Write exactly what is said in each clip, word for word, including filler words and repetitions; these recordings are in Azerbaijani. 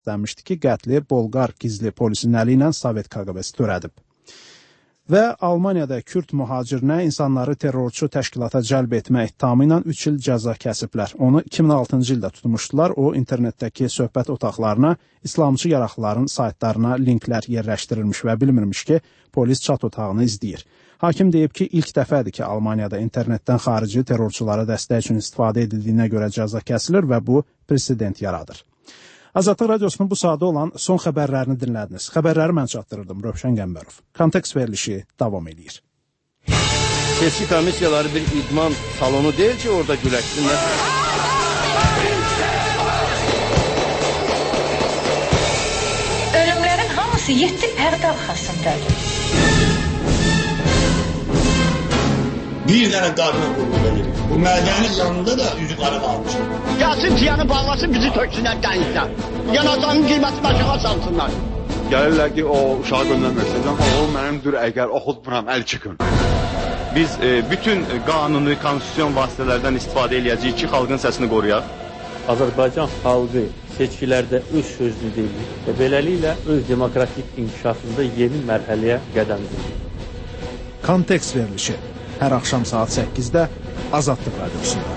demişdi ki, qətli Bolqar gizli polisin əli ilə Sovet K G B-si törədib. Və Almaniyada Kürd mühacirinə insanları terrorçu təşkilata cəlb etmə ittihamı ilə üç il cəza kəsiblər. Onu iki min altıncı ildə tutmuşdular. O, internetdəki söhbət otaqlarına, İslamcı yaraqlıların saytlarına linklər yerləşdirilmiş və bilmirmiş ki, polis çat otağını izləyir. Hakim deyib ki, ilk dəfədir ki, Almaniyada internetdən xarici terrorçulara dəstək üçün istifadə edildiyinə görə cəza kəsilir və bu president yaradır. Azadlıq Radiosunun bu sadə olan son xəbərlərini dinlədiniz. Xəbərləri mən çatdırırdım, Rövşən Qəmbərov. Kontekst verilişi davam edir. Seçki komissiyaları bir idman salonu deyil ki, orada güləşsinlər. Ölümlərin hamısı yeddi pərdə arxasındadır. Bir dənə qadına qulluq edir. Bu mədənin yanında da üzü qara qalmışdır. Gəlsin tiyanı bağlasın, bizi töksünlər dənizdən. Yanacağın qiymətini aşağı salsınlar. Gəlirlər ki, o uşağı göndərməksiniz. O mənimdir, əgər oxutmuram, əl çıxın. Biz e, bütün qanuni, konstitusyon vasitələrdən istifadə edəcəyik ki, xalqın səsini qoruyaq. Azərbaycan xalqı seçkilərdə öz sözünü deyir və beləliklə öz demokratik inkişafında yeni mərhələyə qədəm qoyur. Kontekst verilişi hər axşam saat səkkizdə Azadlıq Radiosunda.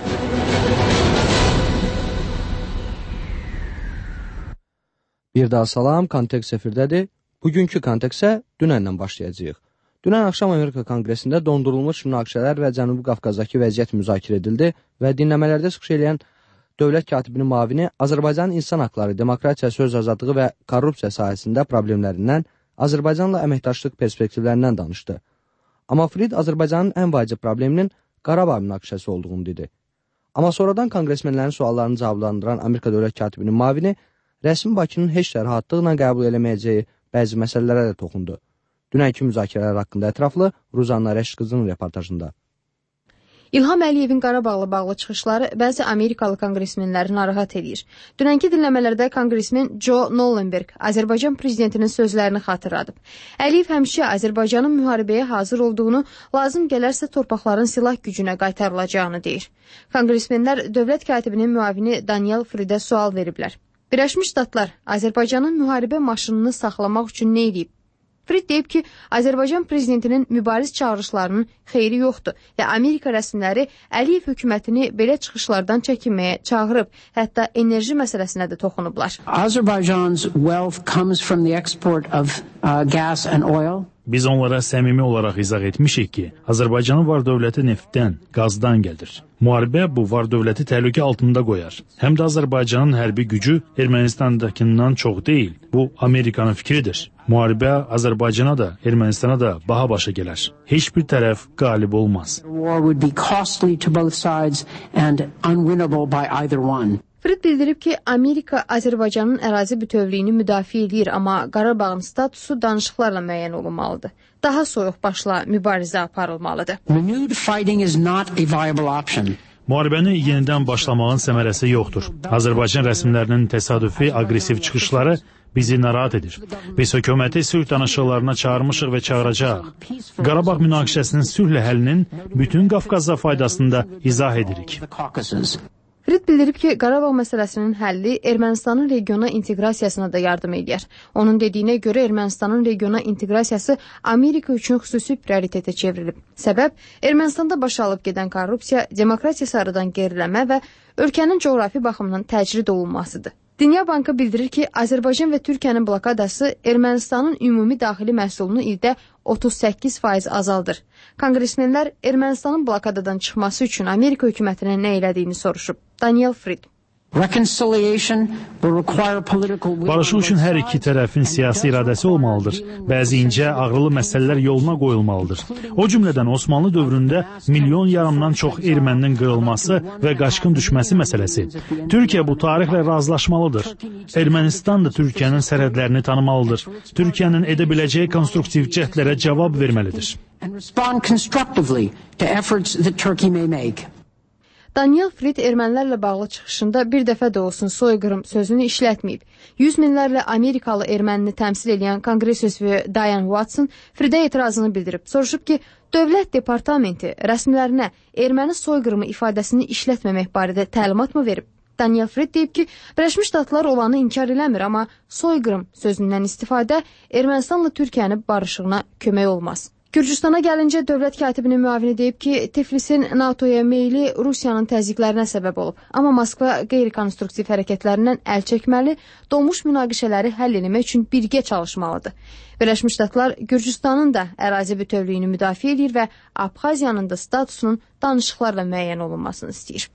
Bir daha salam, Kontekst efirdədir. Bugünkü kontekstə dünənlə başlayacağıq. Dünən axşam Amerika Konqresində dondurulmuş münaqişələr və Cənubi Qafqazdakı vəziyyət müzakirə edildi və dinləmələrdə çıxış edən dövlət katibinin müavini Azərbaycanın insan haqları, demokratiya, söz azadlığı və korrupsiya sahəsində problemlərindən, Azərbaycanla əməkdaşlıq perspektivlərindən danışdı. Amma Frid Azərbaycanın ən vacib probleminin Qarabağ münaqişəsi olduğunu dedi. Amma sonradan konqresmenlərin suallarını cavablandıran Amerika dövlət katibinin müavini rəsmi Bakının heç də rahatlıqla qəbul eləməyəcəyi bəzi məsələlərə də toxundu. Dünənki müzakirələr haqqında ətraflı Ruzanna Rəşqızının reportajında. İlham Əliyevin Qarabağla bağlı çıxışları bəzi Amerikalı konqresmenləri narahat edir. Dünənki dinləmələrdə konqresmen Joe Nollenberg Azərbaycan prezidentinin sözlərini xatırladıb. Əliyev həmişə Azərbaycanın müharibəyə hazır olduğunu, lazım gələrsə torpaqların silah gücünə qaytarılacağını deyir. Konqresmenlər dövlət katibinin müavini Daniel Fridə sual veriblər. Birləşmiş Ştatlar Azərbaycanın müharibə maşınını saxlamaq üçün nə edib? Frid deyib ki, Azərbaycan prezidentinin mübariz çağırışlarının xeyri yoxdur və Amerika rəsmiləri Əliyev hökumətini belə çıxışlardan çəkinməyə çağırıb, hətta enerji məsələsinə də toxunublar. Azerbaijan's wealth comes from the export of uh, gas and oil. Biz onlara səmimi olaraq izah etmişik ki, Azərbaycanın var dövləti neftdən, qazdan gəlir. Müharibə bu var dövləti təhlükə altında qoyar. Həm də Azərbaycanın hərbi gücü Ermənistandakindən çox deyil. Bu, Amerikanın fikridir. Müharibə Azərbaycana da, Ermənistana da baha başa gələr. Heç bir tərəf qalib olmaz. Frid bildirib ki, Amerika Azərbaycanın ərazi bütövlüyünü müdafiə edir, amma Qarabağın statusu danışıqlarla müəyyən olunmalıdır. Daha soyuq başla mübarizə aparılmalıdır. Müharibəni yenidən başlamağın səmərəsi yoxdur. Azərbaycan rəsmilərinin təsadüfi, aqressiv çıxışları bizi narahat edir. Biz hökuməti sülh danışıqlarına çağırmışıq və çağıracaq. Qarabağ münaqişəsinin sülhlə həllinin bütün Qafqaza faydasını da izah edirik. Frid bildirib ki, Qarabağ məsələsinin həlli Ermənistanın regiona inteqrasiyasına da yardım edir. Onun dediyinə görə Ermənistanın regiona inteqrasiyası Amerika üçün xüsusi prioritetə çevrilib. Səbəb, Ermənistanda baş alıb gedən korrupsiya, demokratiya sarıdan geriləmə və ölkənin coğrafi baxımından təcrid olunmasıdır. Dünya Bankı bildirir ki, Azərbaycan və Türkiyənin blokadası Ermənistanın ümumi daxili məhsulunu ildə otuz səkkiz faiz azaldır. Konqresmenlər Ermənistanın blokadadan çıxması üçün Amerika hökumətinə nə elədiyini soruşub. Daniel Frid. Barışıq üçün hər iki tərəfin siyasi iradəsi olmalıdır. Bəzi incə, ağrılı məsələlər yoluna qoyulmalıdır. O cümlədən Osmanlı dövründə milyon yarımdan çox erməninin qırılması və qaçqın düşməsi məsələsi. Türkiyə bu tarixlə razılaşmalıdır. Ermənistan da Türkiyənin sərhədlərini tanımalıdır. Türkiyənin edə biləcəyi konstruktiv cəhdlərə cavab verməlidir. Daniel Frid ermənilərlə bağlı çıxışında bir dəfə də olsun soyqırım sözünü işlətməyib. Yüz minlərlə Amerikalı ermənini təmsil edən Konqres üzvü Diane Watson Fridə etirazını bildirib. Soruşub ki, Dövlət Departamenti rəsmilərinə erməni soyqırımı ifadəsini işlətməmək barədə təlimat mı verib? Daniel Fred deyib ki, Birləşmiş Ştatlar olanı inkar eləmir, amma soyqırım sözündən istifadə Ermənistanla Türkiyənin barışığına kömək olmaz. Gürcüstana gəlincə dövlət katibinin müavini deyib ki, Tiflisin NATOya meyli Rusiyanın təzyiqlərinə səbəb olub. Amma Moskva qeyri-konstruktiv hərəkətlərindən əl çəkməli, dolmuş münaqişələri həll etmək üçün birgə çalışmalıdır. Birləşmiş Ştatlar Gürcüstanın da ərazi bütövlüyünü müdafiə edir və Abxaziyanın da statusunun danışıqlarla müəyyən olunmasını istəyir.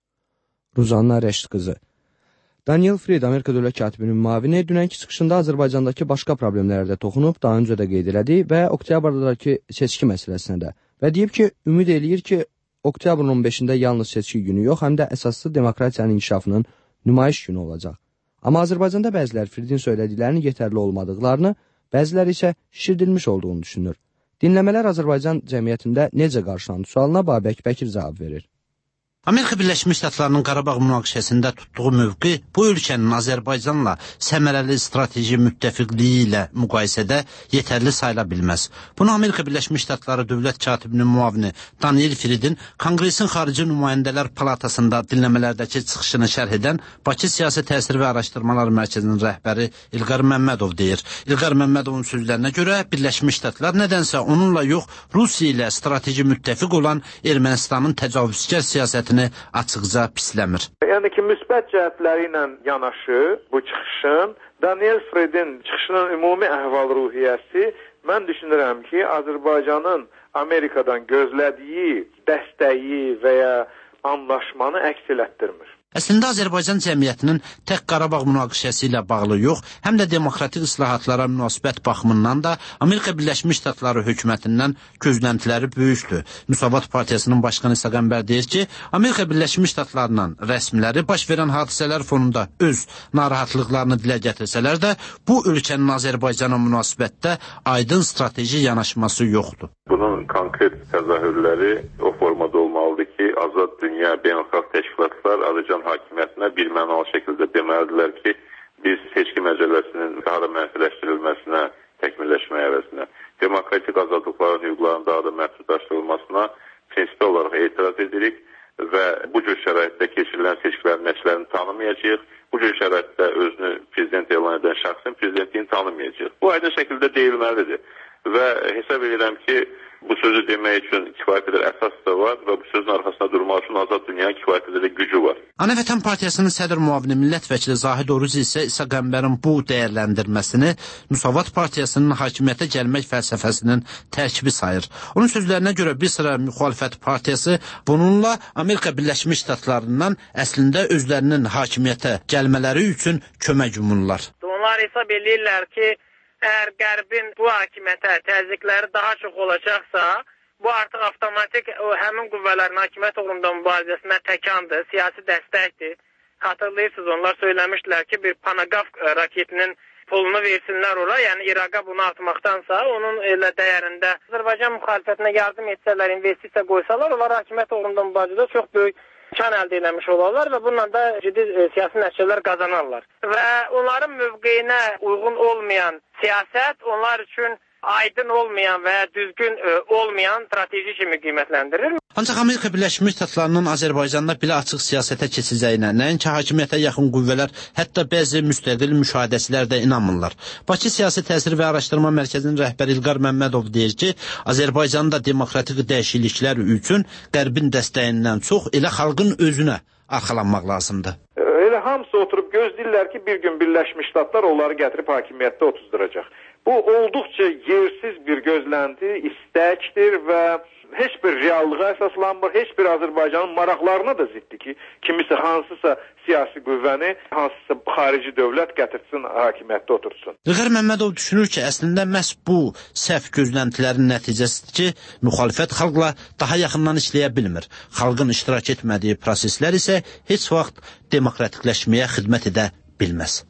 Ruzanna Rəşid qızı. Daniel Fred, Amerika dövlət katibinin müavini, dünənki çıxışında Azərbaycandakı başqa problemlərdə toxunub, daha öncə də qeyd elədi və oktyabrdakı seçki məsələsinə də və deyib ki, ümid eləyir ki, oktyabrın on beşində yalnız seçki günü yox, həm də əsaslı demokratiyanın inkişafının nümayiş günü olacaq. Amma Azərbaycanda bəzilər Fredin söylədiklərinin yetərli olmadıqlarını, bəziləri isə şişirdilmiş olduğunu düşünür. Dinləmələr Azərbaycan cəmiyyətində necə qarşılandı sualına Babək Bəkir cavab verir. Amerika Birləşmiş Ştatlarının Qarabağ münaqişəsində tutduğu mövqi bu ölkənin Azərbaycanla səmərəli strateji müttəfiqliyi ilə müqayisədə yetərli sayıla bilməz. Bunu Amerika Birləşmiş Ştatları dövlət katibinin müavini Daniel Fredin Konqresin Xarici Nümayəndələr Palatasında dinləmələrdəki çıxışını şərh edən Bakı Siyasi Təsir və Araşdırmalar Mərkəzinin rəhbəri İlqar Məmmədov deyir. İlqar Məmmədovun sözlərinə görə Birləşmiş Ştatlar nədənsə onunla yox, Rusiya ilə strateji müttəfiq olan Ermənistanın təcavüzkar siyasəti açıqca pisləmir. Yəni ki, müsbət cəhətləri ilə yanaşı bu çıxışın, Daniel Fredin çıxışının ümumi əhval-ruhiyyəsi mən düşünürəm ki, Azərbaycanın Amerikadan gözlədiyi dəstəyi və ya anlaşmanı əks elətdirmir. Əslində Azərbaycan cəmiyyətinin tək Qarabağ münaqişəsi ilə bağlı yox, həm də demokratik islahatlara münasibət baxımından da Amerika Birləşmiş Ştatları hökumətindən gözləntiləri böyükdür. Müsavat Partiyasının başqanı İsa Qəmbər deyir ki, Amerika Birləşmiş Ştatlarının rəsmiləri baş verən hadisələr fonunda öz narahatlıqlarını dilə gətirsələr də, bu ölkənin Azərbaycana münasibətdə aydın strateji yanaşması yoxdur. Bunun konkret təzahürləri o formada olmalıdır ki, Azad Dünya Beynəlxalq Təşkilatlar Azərbaycan hakimiyyətinə bir mənalı şəkildə deməlidirlər ki, biz seçki məcəlləsinin daha da mənfiləşdirilməsinə, təkmilləşməyə əvəzinə, demokratik azadlıqların hüquqlarının daha da məhdudlaşdırılmasına prinsipli olaraq etiraz edirik və bu cür şəraitdə keçirilən seçkilərin nəticələrini tanımayacağıq. Bu cür şəraitdə özünü prezident elan edən şəxsin prezidentliyini tanımayacaq. Bu aydın şəkildə deyilməlidir və hesab edirəm ki, bu sözü demək üçün kifayət qədər əsas da var və bu sözün arxasında durmaq üçün Azad Dünyanın kifayət qədər gücü var. Ana Vətən Partiyasının sədr müavini millət vəkili Zahid Oruz isə İsa Qəmbərin bu dəyərləndirməsini Müsavat Partiyasının hakimiyyətə gəlmək fəlsəfəsinin tərkibi sayır. Onun sözlərinə görə bir sıra müxalifət partiyası bununla Amerika Birləşmiş Ştatlarından əslində özlərinin hakimiyyətə gəlmələri üçün kömək umurlar. Onlar hesab edirlər ki, əgər Qərbin bu hakimiyyətə təzyiqləri daha çox olacaqsa, bu artıq avtomatik o, həmin qüvvələrin hakimiyyət uğrunda mübarizəsinə təkandır, siyasi dəstəkdir. Xatırlayırsınız, onlar söyləmişdilər ki, bir Panagaf raketinin pulunu versinlər ora, yəni İraqa bunu atmaqdansa, onun elə dəyərində Azərbaycan müxalifətinə yardım etsələr, investisiya qoysalar, onlar hakimiyyət uğrunda mübarizədə çox böyük şan əldə eləmiş olarlar və bununla da ciddi e, siyasi nəticələr qazanarlar. Və onların mövqeyinə uyğun olmayan siyasət onlar üçün aydın olmayan və ya düzgün e, olmayan strateji kimi qiymətləndirilir. Ancaq Amerika Birləşmiş Ştatlarının Azərbaycanda belə açıq siyasətə keçəcəyinə, nəinki hakimiyyətə yaxın qüvvələr, hətta bəzi müstəqil müşahidəçilər də inanmırlar. Bakı Siyasi Təsir və Araşdırma Mərkəzinin rəhbəri İlqar Məmmədov deyir ki, Azərbaycanda demokratik dəyişikliklər üçün Qərbin dəstəyindən çox elə xalqın özünə arxalanmaq lazımdır. Elə hamısı oturub gözləyirlər ki, bir gün Birləşmiş Ştatlar onları gətirib hakimiyyətdə otuzduracaq. Bu olduqca yersiz bir gözlənti, istəkdir və heç bir reallığa əsaslanmır, heç bir Azərbaycanın maraqlarına da ziddir ki, kimisə hansısa siyasi qüvvəni, hansısa xarici dövlət gətirsin, hakimiyyətdə otursun. İlqar Məmmədov düşünür ki, əslində məhz bu səhv gözləntilərin nəticəsidir ki, müxalifət xalqla daha yaxından işləyə bilmir. Xalqın iştirak etmədiyi proseslər isə heç vaxt demokratikləşməyə xidmət edə bilməz.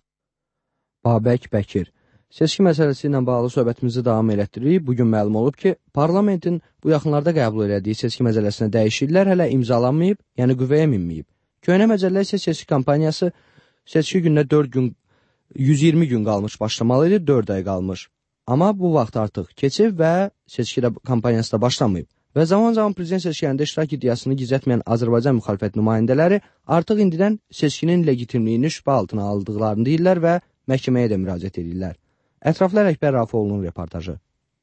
Babək Bəkir. Seçki məsələsi ilə bağlı söhbətimizi davam elətdiririk. Bugün məlum olub ki, parlamentin bu yaxınlarda qəbul elədiyi seçki məcəlləsinə dəyişikliklər hələ imzalanmayıb, yəni qüvvəyə minməyib. Köhnə məcəllə isə seçki kampaniyası seçki gününə dörd gün, yüz iyirmi gün qalmış başlamalı idi, dörd ay qalmış. Amma bu vaxt artıq keçib və seçki kampaniyası da başlamayıb. Və zaman-zaman prezident seçkilərində iştirak iddiasını gizlətməyən Azərbaycan müxalifət nümayəndələri artıq indidən seçkinin legitimliyini şübhə altına aldıqlarını deyirlər və məhkəməyə də müraciət edirlər. Ətraflar Əkbər Rafoğlu'nun reportajı.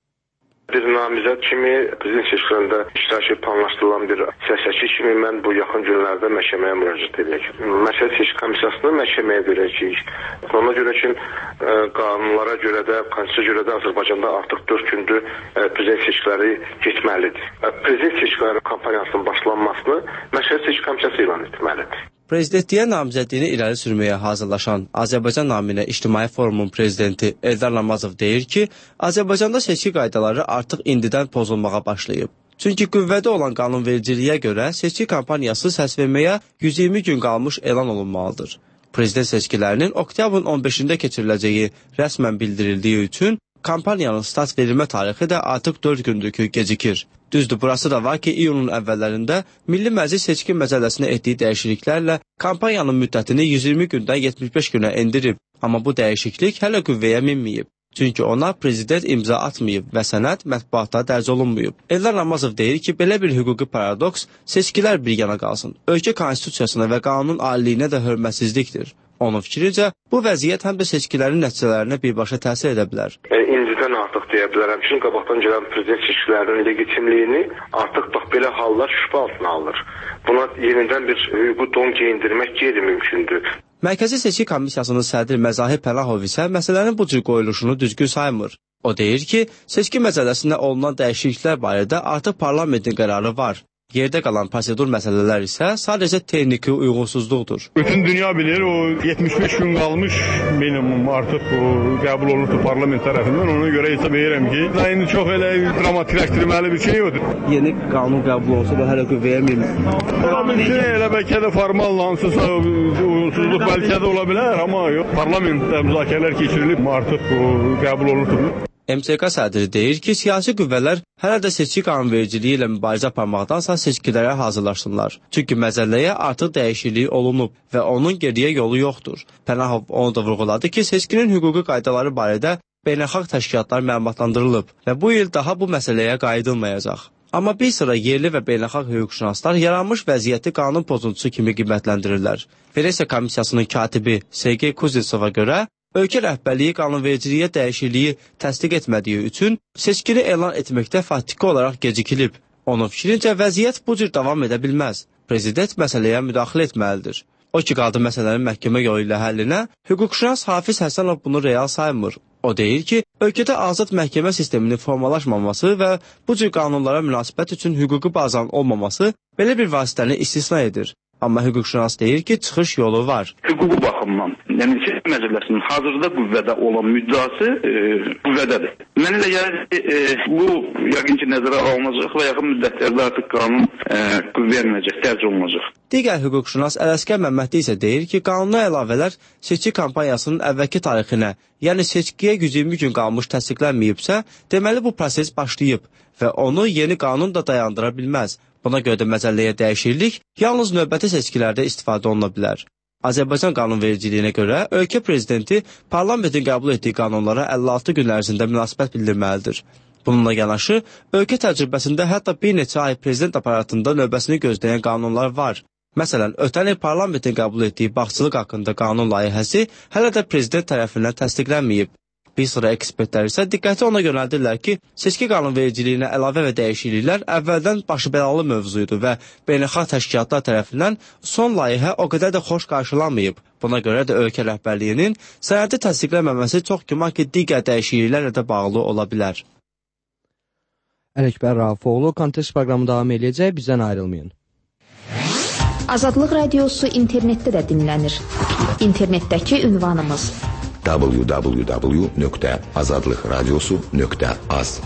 Bir namizəd kimi prezident seçkilərində iştirakı planlaşdırılan bir siyasətçi kimi mən bu yaxın günlərdə məhkəməyə müraciət edəcəyik. Məşədi Seçki Komissiyasını məhkəməyə verəcəyik. Ona görə ki, qanunlara görə də, konstitusiyaya görə də Azərbaycanda artıq dörd gündür prezident seçkiləri getməlidir. Prezident seçkiləri kampaniyasının başlanmasını Məşədi Seçki Komissiyası elan etməlidir. Prezidentliyə namizədliyini irəli sürməyə hazırlaşan Azərbaycan naminə İctimai Forumun prezidenti Eldar Namazov deyir ki, Azərbaycanda seçki qaydaları artıq indidən pozulmağa başlayıb. Çünki qüvvədə olan qanunvericiliyə görə seçki kampaniyası səs verməyə yüz iyirmi gün qalmış elan olunmalıdır. Prezident seçkilərinin oktyabrın on beşində keçiriləcəyi rəsmən bildirildiyi üçün kampaniyanın start verilmə tarixi də artıq dörd gündür ki, gecikir. Düzdür, burası da var ki, iyunun əvvəllərində Milli Məclis seçki məcəlləsinə etdiyi dəyişikliklərlə kampaniyanın müddətini yüz iyirmi gündən yetmiş beş günə endirib. Amma bu dəyişiklik hələ qüvvəyə minməyib. Çünki ona prezident imza atmayıb və sənəd mətbuatda dərc olunmayıb. Eldar Namazov deyir ki, belə bir hüquqi paradoks seçkilər bir yana qalsın. Ölkə konstitusiyasına və qanunun aliliyinə də hörmətsizlikdir. Onun fikrincə, bu vəziyyət həm də seçkilərin nəticələrinə birbaşa təsir edə bilər. E, indidən artıq deyə bilərəm ki, qabaqdan gələn prezident seçkilərinin legitimliyini artıq bax belə hallar şübhə altına alır. Buna yenidən bir hüquqi don geyindirmək qeyri-mümkündür. Mərkəzi Seçki Komissiyasının sədri Məzahir Pənahov isə məsələnin bu cür qoyuluşunu düzgün saymır. O deyir ki, seçki məcəlləsində olunan dəyişikliklər barədə artıq parlamentin qərarı var. Yerdə qalan prosedur məsələlər isə sadəcə texniki uyğunsuzluqdur. Bütün dünya bilir, o yetmiş beş gün qalmış minimum artıq o qəbul olundu parlament tərəfindən. Ona görə hesab edirəm ki, indi çox elə dramatikləşdirməli bir şey yoxdur. Yeni qanun qəbul olsa da hələ qüvvəyə minmir. Ola bilsin, elə bəlkə də formal hansısa uyğunsuzluq bəlkə də ola bilər, amma yox. Parlamentdə müzakirələr keçirilib, artıq o qəbul olundu. M S K sədri deyir ki, siyasi qüvvələr hələ də seçki qanunvericiliyi ilə mübarizə aparmaqdansa seçkilərə hazırlaşsınlar. Çünki məcəlləyə artıq dəyişiklik olunub və onun geriyə yolu yoxdur. Pənahov onu da vurğuladı ki, seçkinin hüquqi qaydaları barədə beynəlxalq təşkilatlar məlumatlandırılıb və bu il daha bu məsələyə qayıdılmayacaq. Amma bir sıra yerli və beynəlxalq hüquqşünaslar yaranmış vəziyyəti qanun pozuntusu kimi qiymətləndirirlər. Venesiya Komissiyasının katibi Sergey Kuznetsova görə, ölkə rəhbərliyi qanunvericiliyə dəyişikliyi təsdiq etmədiyi üçün seçkini elan etməkdə faktiki olaraq gecikilib. Onun fikrincə vəziyyət bu cür davam edə bilməz. Prezident məsələyə müdaxilə etməlidir. O ki, qaldı məsələnin məhkəmə yolu ilə həllinə, hüquqşünas Hafiz Həsənov bunu real saymır. O deyir ki, ölkədə azad məhkəmə sisteminin formalaşmaması və bu cür qanunlara münasibət üçün hüquqi bazanın olmaması belə bir vasitəni istisna edir. Amma hüquqşünas deyir ki, çıxış yolu var. Hüquqi baxımdan, yəni seçki məcəlləsinin hazırda qüvvədə olan müddəası e, qüvvədədir. Mənə elə gəlir ki, e, bu yəqin ki, nəzərə alınacaq və yaxın müddətlərdə artıq qanun e, qüvvəyə minəcək, dərc olunacaq. Digər hüquqşünas Ələsgər Məmmədli isə deyir ki, qanuna əlavələr seçki kampaniyasının əvvəlki tarixinə, yəni seçkiyə yüz iyirmi gün qalmış təsdiqlənməyibsə, deməli bu proses başlayıb və onu yeni qanun da dayandıra bilməz. Buna görə də məcəlləyə dəyişiklik yalnız növbəti seçkilərdə istifadə oluna bilər. Azərbaycan qanunvericiliyinə görə ölkə prezidenti parlamentin qəbul etdiyi qanunlara əlli altı gün ərzində münasibət bildirməlidir. Bununla yanaşı, ölkə təcrübəsində hətta bir neçə ay prezident aparatında növbəsini gözləyən qanunlar var. Məsələn, ötən il parlamentin qəbul etdiyi bağçılıq haqqında qanun layihəsi hələ də prezident tərəfindən təsdiqlənməyib. Bir sıra ekspertlər isə diqqəti ona yönəldirlər ki, seçki qanunvericiliyinə əlavə və dəyişikliklər əvvəldən başı bəlalı mövzuydu və beynəlxalq təşkilatlar tərəfindən son layihə o qədər də xoş qarşılanmayıb. Buna görə də ölkə rəhbərliyinin sənədi təsdiqlənməməsi çox güman ki, digər dəyişikliklərlə də bağlı ola bilər. Ələkbər Rafoğlu kontekst proqramı davam edəcək, bizdən ayrılmayın. Azadlıq radiosu internetdə də dinlənir. İnternetdəki ünvanımız w w w nöqtə azadlıq radiosu nöqtə az.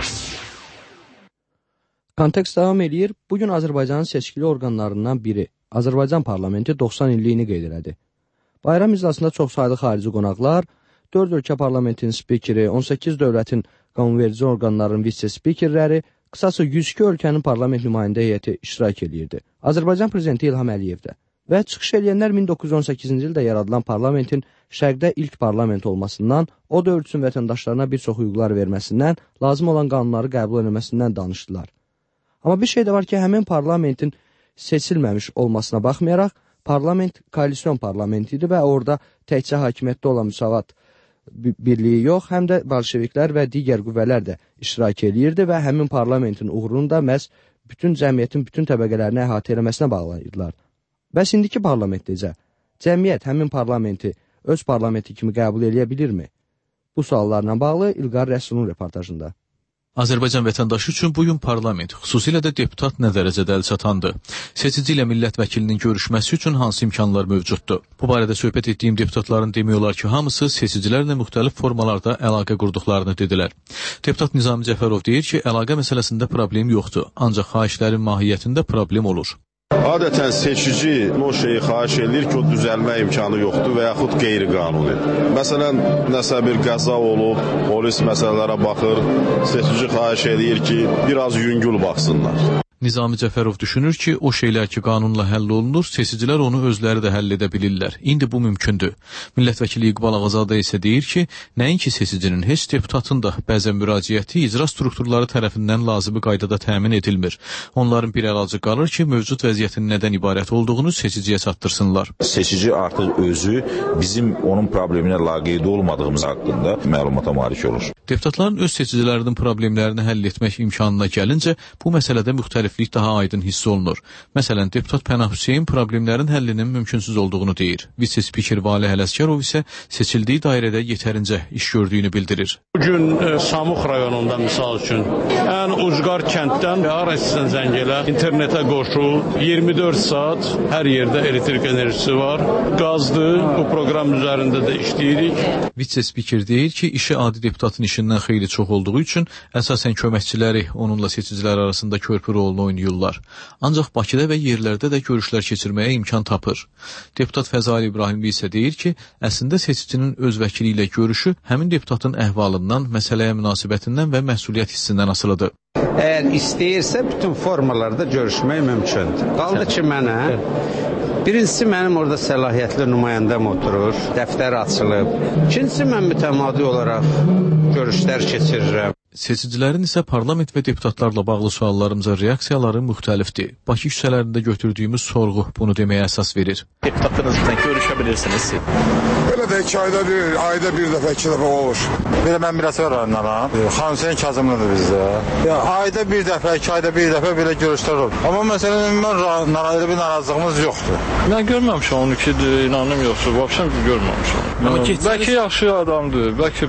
Kontekst davam edir. Bugün Azərbaycanın seçkili orqanlarından biri, Azərbaycan parlamenti doxsan illiyini qeyd elədi. Bayram iclasında çox saylı xarici qonaqlar, dörd ölkə parlamentin spikeri, on səkkiz dövlətin qanunverici orqanlarının vitse-spikerləri, qısası yüz iki ölkənin parlament nümayəndə heyəti iştirak edirdi. Azərbaycan prezidenti İlham Əliyev də. Və çıxış edənlər min doqquz yüz on səkkizinci ildə yaradılan parlamentin şərqdə ilk parlament olmasından, o dövr üçün vətəndaşlarına bir çox hüquqlar verməsindən, lazım olan qanunları qəbul edilməsindən danışdılar. Amma bir şey də var ki, həmin parlamentin seçilməmiş olmasına baxmayaraq, parlament koalisyon parlamenti idi və orada təkcə hakimiyyətdə olan Müsavat Birliyi yox, həm də bolşeviklər və digər qüvvələr də iştirak edirdi və həmin parlamentin uğrunu da məhz bütün cəmiyyətin bütün təbəqələrini əhatə eləməsinə bağlayırdılar. Bəs indiki parlament necə? Cəmiyyət həmin parlamenti öz parlamenti kimi qəbul edə bilirmi? Bu suallarla bağlı İlqar Rəsulun reportajında. Azərbaycan vətəndaşı üçün bugün parlament, xüsusilə də deputat nə dərəcədə əl çatandır? Seçici ilə millət vəkilinin görüşməsi üçün hansı imkanlar mövcuddur? Bu barədə söhbət etdiyim deputatların demək olar ki, hamısı seçicilərlə müxtəlif formalarda əlaqə qurduqlarını dedilər. Deputat Nizami Cəfərov deyir ki, əlaqə məsələsində problem yoxdur, ancaq xahişlərin mahiyyətində problem olur. Adətən seçici o şeyi xahiş edir ki, o düzəlmə imkanı yoxdur və yaxud qeyri-qanuni. Məsələn, nəsə bir qəza olub, polis məsələlərə baxır, seçici xahiş edir ki, biraz yüngül baxsınlar. Nizami Cəfərov düşünür ki, o şeylər ki, qanunla həll olunur, seçicilər onu özləri də həll edə bilirlər. İndi bu mümkündür. Millət vəkili İqbal Ağazadə isə deyir ki, nəinki seçicinin, heç deputatın da bəzən müraciəti icra strukturları tərəfindən lazımi qaydada təmin edilmir. Onların bir əlacı qalır ki, mövcud vəziyyətin nədən ibarət olduğunu seçiciyə çatdırsınlar. Seçici artıq özü bizim onun probleminə laqeyd olmadığımız haqqında məlumata malik olur. Deputatların öz seçicilərinin problemlərini həll etmək imkanına gəlincə, bu məsələdə müxtəliflik daha aydın hiss olunur. Məsələn, deputat Pənah Hüseyin problemlərin həllinin mümkünsüz olduğunu deyir. Vitse-spiker Valih Ələsgərov isə seçildiyi dairədə yetərincə iş gördüyünü bildirir. Bugün e, Samux rayonunda misal üçün, ən ucqar kənddən hara istəsən zəng elə, internetə qoşul, iyirmi dörd saat hər yerdə elektrik enerjisi var, qazdır, bu proqram üzərində də işləyirik. Vitse-spiker deyir ki, işi adi deputatın işindən xeyli çox olduğu üçün əsasən köməkçiləri onunla seçicilər arasında körpü rolunu oynayırlar. Ancaq Bakıda və yerlərdə də görüşlər keçirməyə imkan tapır. Deputat Fəzali İbrahimli isə deyir ki, əslində seçicinin öz vəkili ilə görüşü həmin deputatın əhvalından, məsələyə münasibətindən və məsuliyyət hissindən asılıdır. Əgər istəyirsə, bütün formalarda görüşmək mümkündür. Qaldı ki, mənə birincisi, mənim orada səlahiyyətli nümayəndəm oturur, dəftər açılıb. İkincisi, mən mütəmadi olaraq görüşlər keçirirəm. Seçicilərin isə parlament və deputatlarla bağlı suallarımıza reaksiyaları müxtəlifdir. Bakı küçələrində götürdüyümüz sorğu bunu deməyə əsas verir. Deputatlarınızla görüşə bilirsiniz. Belə də iki ayda bir, ayda bir dəfə, iki dəfə olur. Belə mən biraz öyrənirəm. Xan Hüseyin Kazımlıdır bizdə. Ya, ayda bir dəfə, iki ayda bir dəfə belə görüşlər olur. Amma məsələn, mən elə bir narazılığımız yoxdur. Mən görməmişəm onu ki, inanım yoxdur. Vəbşəm ki, görməmişəm. Bəlkə yaxşı adamdır, bəlkə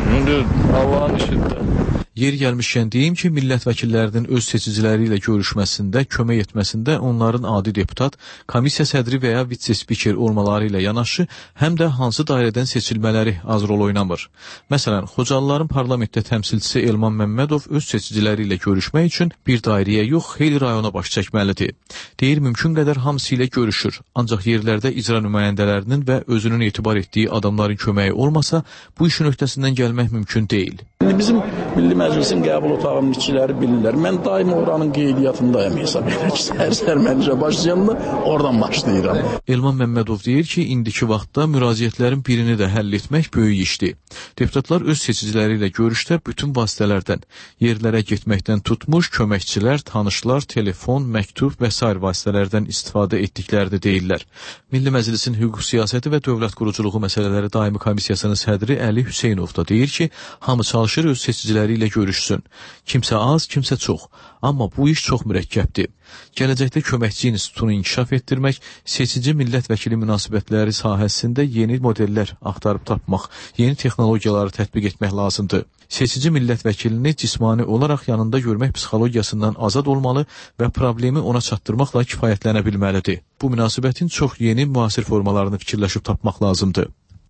Allahın işidir. Yer gəlmişkən deyim ki, millət vəkillərinin öz seçiciləri ilə görüşməsində, kömək etməsində onların adi deputat, komissiya sədri və ya vitse-spiker olmaları ilə yanaşı, həm də hansı dairədən seçilmələri az rol oynamır. Məsələn, Xocalıların parlamentdə təmsilçisi Elman Məmmədov öz seçiciləri ilə görüşmək üçün bir dairəyə yox, xeyli rayona baş çəkməlidir. Deyir, mümkün qədər hamısı ilə görüşür, ancaq yerlərdə icra nümayəndələrinin və özünün etibar etdiyi adamların köməyi olmasa, bu işin öhdəsindən gəlmək mümkün deyil. Bizim Milli Məclisin qəbul otağının işçiləri bilirlər. Mən daim oranın qeydiyyatındayım hesab edir ki, səhər-səhər məncə başlayanda oradan başlayıram. Elman Məmmədov deyir ki, indiki vaxtda müraciətlərin birini də həll etmək böyük işdir. Deputatlar öz seçiciləri ilə görüşdə bütün vasitələrdən, yerlərə getməkdən tutmuş, köməkçilər, tanışlar, telefon, məktub və sair vasitələrdən istifadə etdiklərini deyirlər. Milli Məclisin hüquq siyasəti və dövlət quruculuğu məsələləri daimi komissiyasının sədri Əli Hüseynov da deyir ki, hamı çalışır öz seçiciləri ilə görüşsün. Kimsə az, kimsə çox. Amma bu iş çox mürəkkəbdir. Gələcəkdə köməkçi institutunu inkişaf etdirmək, seçici millət vəkili münasibətləri sahəsində yeni modellər axtarıb tapmaq, yeni texnologiyaları tətbiq etmək lazımdır. Seçici millət vəkilini cismani olaraq yanında görmək psixologiyasından azad olmalı və problemi ona çatdırmaqla kifayətlənə bilməlidir. Bu münasibətin çox yeni müasir formalarını fikirləşib tapmaq lazımdır.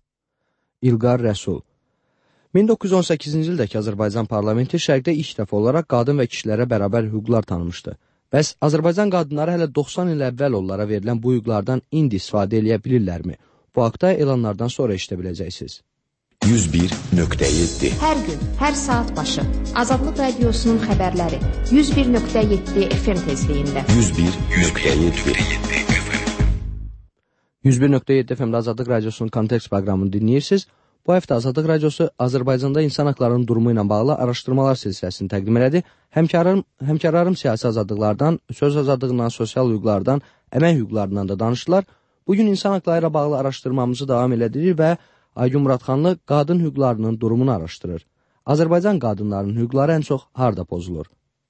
İlqar Rəsul. min doqquz yüz on səkkizinci ildəki Azərbaycan parlamenti şərqdə ilk dəfə olaraq qadın və kişilərə bərabər hüquqlar tanımışdı. Bəs Azərbaycan qadınları hələ doxsan il əvvəl onlara verilən bu hüquqlardan indi istifadə edə bilirlərmi? Bu haqda elanlardan sonra eşidə biləcəksiniz. yüz bir nöqtə yeddi Hər gün, hər saat başı Azadlıq Radiosunun xəbərləri yüz bir nöqtə yeddi F M tezliyində. yüz bir nöqtə yeddi yüz bir nöqtə yeddi F M-də Azadlıq Radiosunun Konteks proqramını dinləyirsiniz. Bu həftə Azadlıq Radiosu Azərbaycanda insan haqlarının durumu ilə bağlı araşdırmalar silsiləsini təqdim elədi. Həmkarlarım, həmkarlarım siyasi azadlıqlardan, söz azadlığından, sosial hüquqlardan, əmək hüquqlarından da danışdılar. Bugün insan haqları ilə bağlı araşdırmamızı davam elədirir və Aygün Muradxanlı qadın hüquqlarının durumunu araşdırır. Azərbaycan qadınlarının hüquqları ən çox harda pozulur?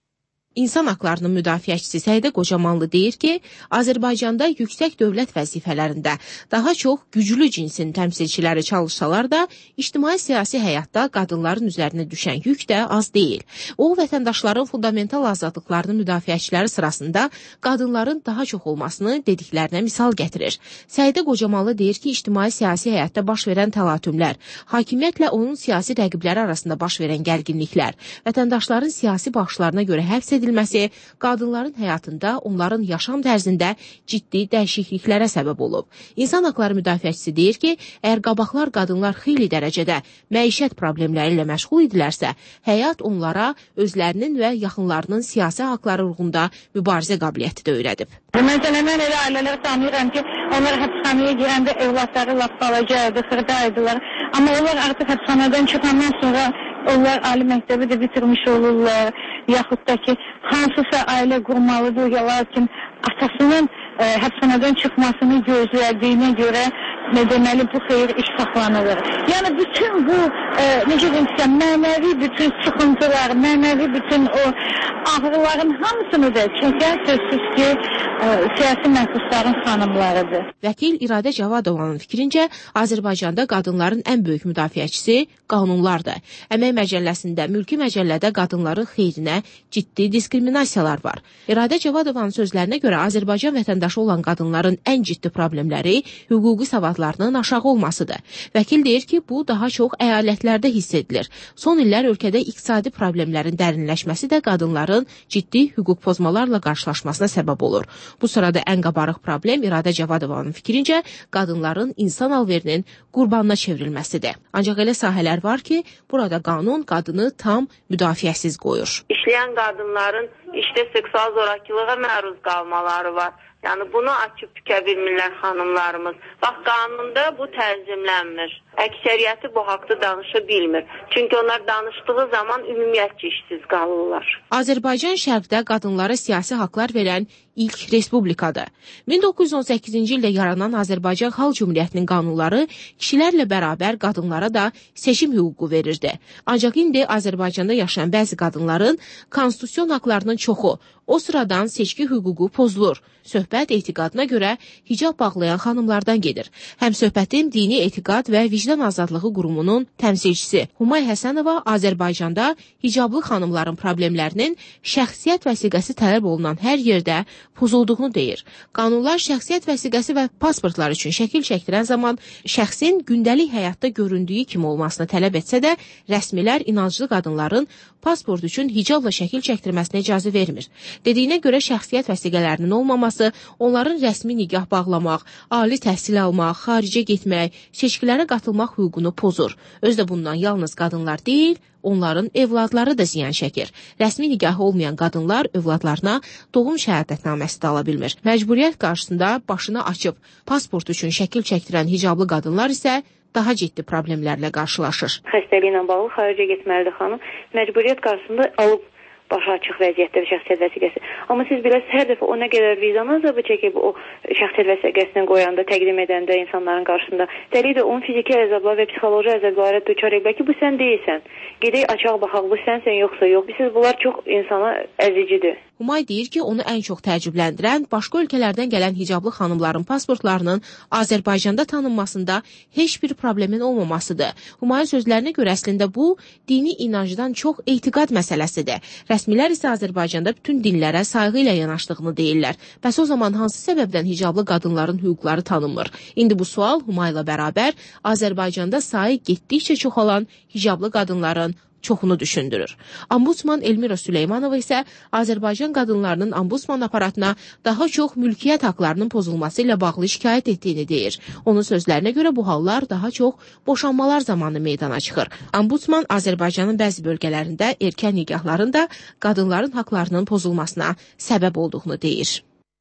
İnsan haqlarının müdafiəçisi Səidə Qocamanlı deyir ki, Azərbaycanda yüksək dövlət vəzifələrində daha çox güclü cinsin təmsilçiləri çalışsalar da, ictimai-siyasi həyatda qadınların üzərinə düşən yük də az deyil. O, vətəndaşların fundamental azadlıqlarının müdafiəçiləri sırasında qadınların daha çox olmasını dediklərinə misal gətirir. Səidə Qocamanlı deyir ki, ictimai-siyasi həyatda baş verən təlatümlər, hakimiyyətlə onun siyasi rəqibləri arasında baş verən gərginliklər, vətəndaşların siyasi baxışlarına görə həbs edilməsi, edilməsi qadınların həyatında, onların yaşam tərzində ciddi dəyişikliklərə səbəb olub. İnsan haqları müdafiəçisi deyir ki, əgər qabaqlar qadınlar xeyli dərəcədə məişət problemləri ilə məşğul idilərsə, həyat onlara özlərinin və yaxınlarının siyasi haqları uğrunda mübarizə qabiliyyəti də öyrədib. Məsələn, mən elə ailələr tanıyıram ki, onlar həbsxanaya girəndə övladları laf balaca idi, xırda idilər. Amma onlar artıq həbsxanadan çıxandan sonra onlar ali məktəbi də bitirmiş olurlar, yaxud da ki, hansısa ailə qurmalıdır, lakin atasının e, həbsxanadan çıxmasını gözlədiyinə görə nə deməli bu xeyir iş saxlanılır. Yəni bütün bu e, necə deyim sizə, mənəvi bütün sıxıntılar, mənəvi bütün o ağrıların hamısını da çəkən sözsüz ki, e, siyasi məhbusların xanımlarıdır. Vəkil İradə Cavadovanın fikrincə, Azərbaycanda qadınların ən böyük müdafiəçisi qanunlardır. Əmək məcəlləsində, mülki məcəllədə qadınların xeyrinə ciddi diskriminasiyalar var. İradə Cavadovanın sözlərinə görə Azərbaycan vətəndaşı olan qadınların ən ciddi problemləri hüquqi savadlarının aşağı olmasıdır. Vəkil deyir ki, bu daha çox əyalətlərdə hiss edilir. Son illər ölkədə iqtisadi problemlərin dərinləşməsi də qadınların ciddi hüquq pozmalarla qarşılaşmasına səbəb olur. Bu sırada ən qabarıq problem İradə Cavadovanın fikrincə qadınların insan alverinin qurbanına çevrilməsidir. Ancaq elə sahələr var ki, burada qanun qadını tam müdafiəsiz qoyur. İşləyən qadınların işdə seksual zorakılığa məruz qalmaları var. Yəni bunu açıb tükə bilmirlər xanımlarımız. Bax, qanunda bu tənzimlənmir. Əksəriyyəti bu haqda danışa bilmir. Çünki onlar danışdığı zaman ümumiyyətcə işsiz qalırlar. Azərbaycan şərqdə qadınlara siyasi haqlar verən ilk respublikadır. min doqquz yüz on səkkizinci ildə yaranan Azərbaycan Xalq Cümhuriyyətinin qanunları kişilərlə bərabər qadınlara da seçim hüququ verirdi. Ancaq indi Azərbaycanda yaşayan bəzi qadınların konstitusiyon haqlarının çoxu o sıradan seçki hüququ pozulur. Söhbət etiqadına görə hicab bağlayan xanımlardan gedir. Həm söhbətin Dini Etiqad və Vicdan Azadlığı Qurumunun təmsilçisi Humay Həsənova Azərbaycanda hicablı xanımların problemlərinin şəxsiyyət vəsiqəsi tələb olunan hər yerdə pozulduğunu deyir. Qanunlar şəxsiyyət vəsiqəsi və pasportlar üçün şəkil çəkdirən zaman şəxsin gündəlik həyatda göründüyü kimi olmasını tələb etsə də, rəsmilər inanclı qadınların pasport üçün hicabla şəkil çəkdirməsinə icazə vermir. Dediyinə görə şəxsiyyət vəsiqələrinin olmaması onların rəsmi nigah bağlamaq, ali təhsil almaq, xaricə getmək, seçkilərə qatılmaq hüququnu pozur. Özdə bundan yalnız qadınlar deyil, onların evladları da ziyan çəkir. Rəsmi nigahı olmayan qadınlar övladlarına doğum şəhadətnaməsi də ala bilmir. Məcburiyyət qarşısında başını açıb pasport üçün şəkil çəkdirən hicablı qadınlar isə daha ciddi problemlərlə qarşılaşır. Xəstəliyi ilə bağlı xaricə getməlidir xanım. Məcburiyyət qarşısında alıb başı açıq vəziyyətdə bir şəxsiyyət vəsiqəsi. Amma siz biləsiniz, hər dəfə o nə qədər vicdan azabı çəkib o şəxsiyyət vəsiqəsini qoyanda, təqdim edəndə insanların qarşısında, dəli də onun fiziki əzabları və psixoloji əzabları düçar edilər ki, bu sən deyilsən. Gedək açaq baxaq, bu sənsən yoxsa yox. Siz bunlar çox insana əzicidir. Humay deyir ki, onu ən çox təəccübləndirən başqa ölkələrdən gələn hicablı xanımların pasportlarının Azərbaycanda tanınmasında heç bir problemin olmamasıdır. Humayın sözlərinə görə əslində bu, dini inancdan çox etiqad məsələsidir. Rəsmilər isə Azərbaycanda bütün dinlərə sayğı ilə yanaşdığını deyirlər. Bəs o zaman hansı səbəbdən hicablı qadınların hüquqları tanınmır? İndi bu sual Humayla bərabər Azərbaycanda sayı getdikcə çoxalan hicablı qadınların çoxunu düşündürür. Ombudsman Elmira Süleymanova isə Azərbaycan qadınlarının ombudsman aparatına daha çox mülkiyyət haqlarının pozulması ilə bağlı şikayət etdiyini deyir. Onun sözlərinə görə bu hallar daha çox boşanmalar zamanı meydana çıxır. Ombudsman Azərbaycanın bəzi bölgələrində erkən nigahların da qadınların haqlarının pozulmasına səbəb olduğunu deyir.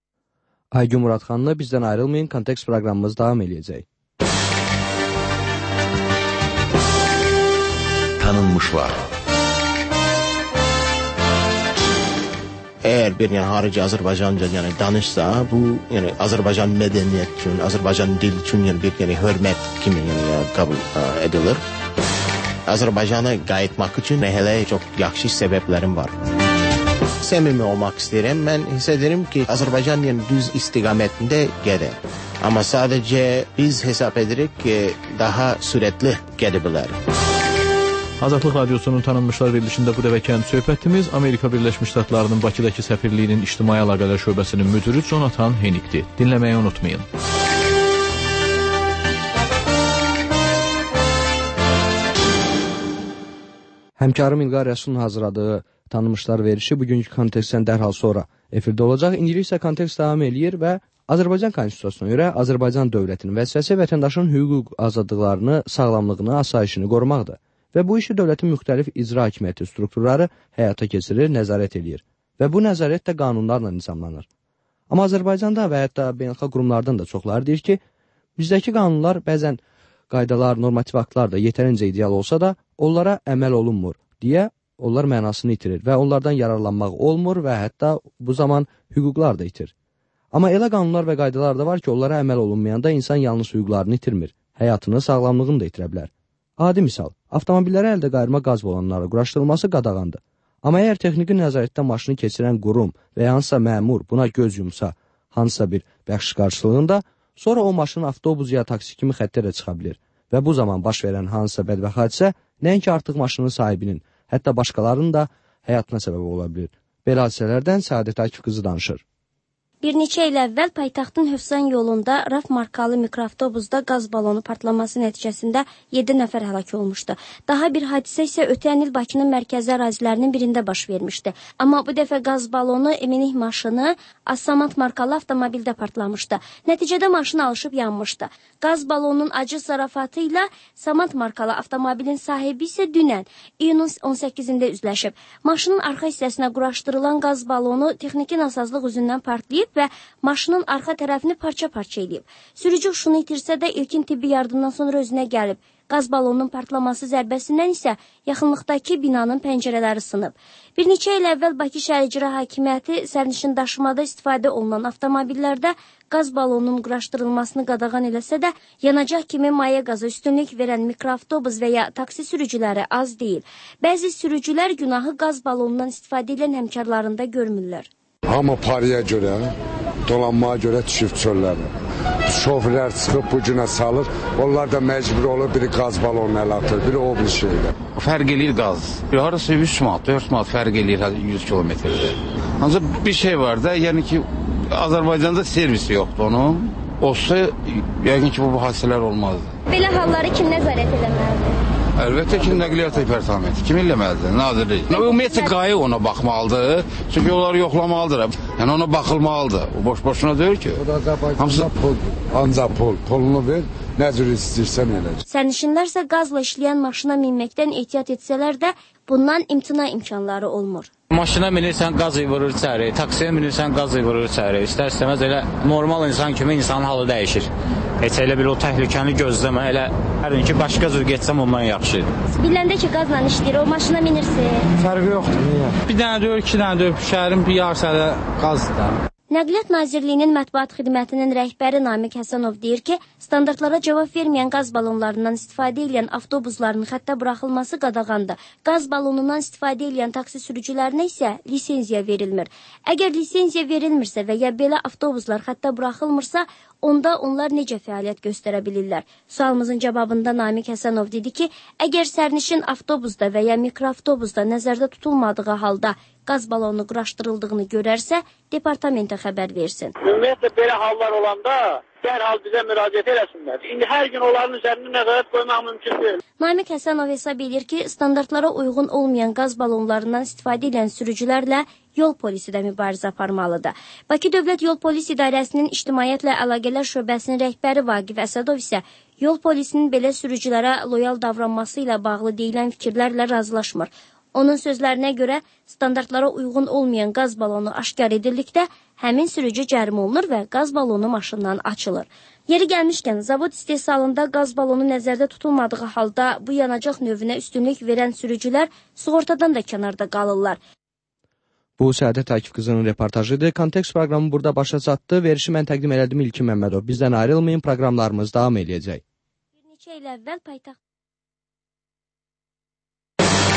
Aygün Muradxanlı, bizdən ayrılmayın, Kontekst proqramımız davam edəcək. Tanınmışlar. Eğer bir yani harici Azərbaycanca yani danışsa, bu yani Azərbaycan medeniyet üçün, Azərbaycan dil üçün yani bir yani hörmət kimi yani ya, kabul a, edilir. Azərbaycana qayıtmaq üçün hələ çox yaxşı səbəblərim var. Səmimi olmaq istəyirəm. Mən hiss edirəm ki, Azərbaycan yəni düz istiqamətində gedir. Amma sadəcə biz hesab edirik ki, daha sürətli gedə bilər. Azadlıq Radiosunun tanınmışlar verilişində bu dəvəkən söhbətimiz Amerika Birləşmiş Ştatlarının Bakıdakı səfirliyinin İctimai Əlaqələr şöbəsinin müdiri Jonathan Henikdir. Dinləməyi unutmayın. Həmkarım İlqar Rəsulun hazırladığı tanınmışlar verilişi bugünkü kontekstdən dərhal sonra efirdə olacaq. İndi isə kontekst davam eləyir və Azərbaycan Konstitusiyasına görə Azərbaycan dövlətinin vəzifəsi vətəndaşın hüquq azadlıqlarını, sağlamlığını, asayişini qorumaqdır. Və bu işi dövlətin müxtəlif icra hakimiyyəti strukturları həyata keçirir, nəzarət edir. Və bu nəzarət də qanunlarla nizamlanır. Amma Azərbaycanda və hətta beynəlxalq qurumlardan da çoxları deyir ki, bizdəki qanunlar bəzən qaydalar, normativ aktlar da yetərincə ideal olsa da, onlara əməl olunmur deyə onlar mənasını itirir və onlardan yararlanmaq olmur və hətta bu zaman hüquqlar da itir. Amma elə qanunlar və qaydalar da var ki, onlara əməl olunmayanda insan yalnız hüquqlarını itirmir, həyatını, sağlamlığını da itirə bilər. Adi misal, avtomobillərə əldə qayırma qaz balonları quraşdırılması qadağandır. Amma əgər texniki nəzarətdən maşını keçirən qurum və ya hansısa məmur buna göz yumsa, hansısa bir bəxş qarşılığında, sonra o maşın avtobus ya taksi kimi xəttə də çıxa bilir və bu zaman baş verən hansısa bədbəxt hadisə nəinki artıq maşının sahibinin, hətta başqalarının da həyatına səbəb ola bilir. Belə hadisələrdən Səadət Akif qızı danışır. Bir neçə il əvvəl paytaxtın Hövsan yolunda raf markalı mikroavtobusda qaz balonu partlaması nəticəsində yeddi nəfər həlak olmuşdu. Daha bir hadisə isə ötən il Bakının mərkəzi ərazilərinin birində baş vermişdi. Amma bu dəfə qaz balonu minik maşını Assamant markalı avtomobildə partlamışdı. Nəticədə maşın alışıb yanmışdı. Qaz balonunun acı zarafatı ilə Samant markalı avtomobilin sahibi isə dünən iyunun on səkkizində üzləşib. Maşının arxa hissəsinə quraşdırılan qaz balonu texniki nasazlıq üzündən partlayıb və maşının arxa tərəfini parça-parça edib. Sürücü huşunu itirsə də ilkin tibbi yardımdan sonra özünə gəlib. Qaz balonunun partlaması zərbəsindən isə yaxınlıqdakı binanın pəncərələri sınıb. Bir neçə il əvvəl Bakı Şəhər İcra Hakimiyyəti sərnişin daşımada istifadə olunan avtomobillərdə qaz balonunun quraşdırılmasını qadağan eləsə də, yanacaq kimi maye qaza üstünlük verən mikroavtobus və ya taksi sürücüləri az deyil. Bəzi sürücülər günahı qaz balonundan istifadə edən həmkarlarında görmürlər. Hamı paraya görə, dolanmaya görə düşüb çöllərə. Şoförlər çıxıb bu günə salır, onlar da məcbur olur, biri qaz balonunu əl atır, biri o bir şeylə. Fərq eləyir qaz. Harası üç manat, dörd manat fərq eləyir yüz kilometrdə. Ancaq bir şey var da, yəni ki, Azərbaycanda servisi yoxdur onun. Olsa, yəqin ki, bu hadisələr olmazdı. Belə halları kim nəzarət eləməlidir? Əlbəttə ki, nəqliyyat departamenti. Kim eləməlidir? Nazirlik. Ümumiyyətlə qayə ona baxmalıdır. Çünki onları yoxlamalıdır. Yəni ona baxılmalıdır. O boş-boşuna deyil ki. O da Azərbaycanda pul, ancaq pul. Pulunu ver, nə cür istəyirsən elə. Sərnişinlər isə qazla işləyən maşına minməkdən ehtiyat etsələr də bundan imtina imkanları olmur. Maşına minirsən, qaz vurur içəri, taksiyə minirsən, qaz vurur içəri. İstər-istəməz elə normal insan kimi insanın halı dəyişir. Heç elə bir o təhlükəni gözləmə, elə hər gün ki, başqa cür getsəm ondan yaxşıdır. Biləndə ki, qazla işləyir, o maşına minirsin. Fərqi yoxdur, niyə? Bir dənə deyir, iki dənə deyir, şəhərin bir yarısı hələ qazdır. Nəqliyyat Nazirliyinin mətbuat xidmətinin rəhbəri Namiq Həsənov deyir ki, standartlara cavab verməyən qaz balonlarından istifadə edən avtobusların xəttə buraxılması qadağandır. Qaz balonundan istifadə edən taksi sürücülərinə isə lisenziya verilmir. Əgər lisenziya verilmirsə və ya belə avtobuslar xəttə buraxılmırsa, onda onlar necə fəaliyyət göstərə bilirlər? Sualımızın cavabında Namiq Həsənov dedi ki, əgər sərnişin avtobusda və ya mikroavtobusda nəzərdə tutulmadığı halda qaz balonu quraşdırıldığını görərsə, departamentə xəbər versin. Ümumiyyətlə belə hallar olanda dərhal bizə müraciət eləsinlər. İndi hər gün onların üzərində nəzarət qoymaq mümkün deyil. Namiq Həsənov hesab edir ki, standartlara uyğun olmayan qaz balonlarından istifadə edən sürücülərlə yol polisi də mübarizə aparmalıdır. Bakı Dövlət Yol Polis İdarəsinin İctimaiyyətlə Əlaqələr şöbəsinin rəhbəri Vaqif Əsədov isə yol polisinin belə sürücülərə loyal davranması ilə bağlı deyilən fikirlərlə razılaşmır. Onun sözlərinə görə standartlara uyğun olmayan qaz balonu aşkar edildikdə həmin sürücü cərimə olunur və qaz balonu maşından açılır. Yeri gəlmişkən, zavod istehsalında qaz balonu nəzərdə tutulmadığı halda bu yanacaq növünə üstünlük verən sürücülər sığortadan da kənarda qalırlar. Bu Səadət Akif qızının reportajıdır. Kontekst proqramı burada başa çatdı. Verişi mən təqdim elədim İlkin Məmmədov. Bizdən ayrılmayın, proqramlarımız davam edəcək. Bir neçə il əvvəl paytaxt